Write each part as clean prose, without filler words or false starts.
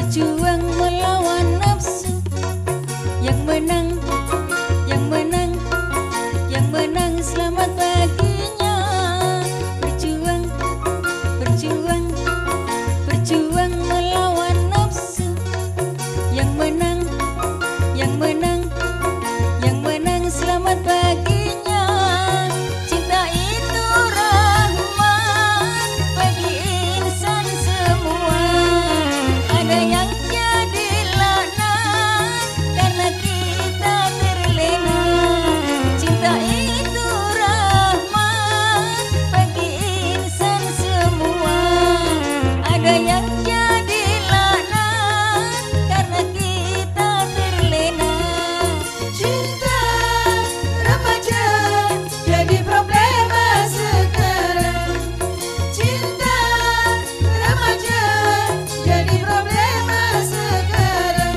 berjuang melawan nafsu. Yang menang, yang menang, yang menang selamat baginya. Berjuang, berjuang, berjuang melawan nafsu. Yang menang, yang menang, yang menang selamat baginya. Cinta itu rahmat bagi insan semua. Ada yang jadi laknat karena kita terlena. Cinta itu rahmat bagi insan semua. Ada yang jadi laknat karena kita terlena. Cinta remaja jadi problema sekarang. Cinta remaja jadi problema sekarang.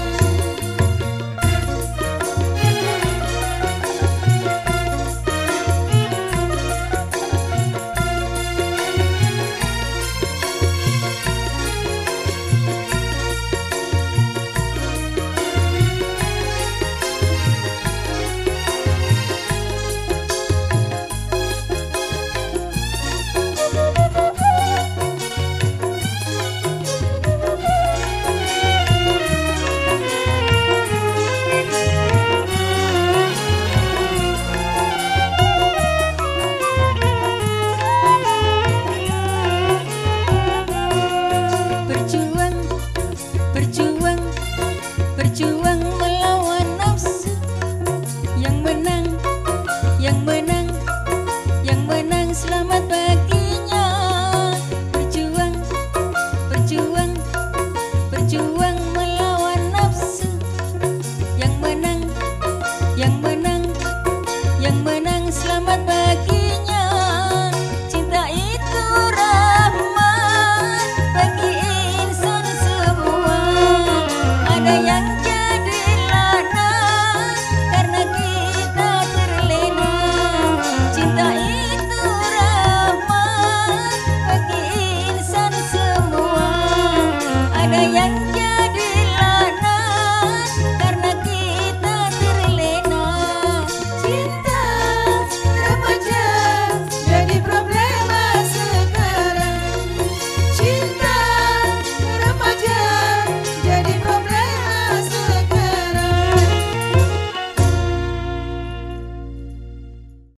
Berjuang, berjuang, berjuang melawan nafsu. Yang menang, yang menang, yang menang selamat baginya. Berjuang, berjuang, berjuang melawan nafsu. Yang menang, yang menang, yang menang selamat baginya. Cinta itu rahmat bagi insan semua. Ada yang jadi laknat karena kita terlena. Cinta itu rahmat bagi insan semua. Ada yang jadi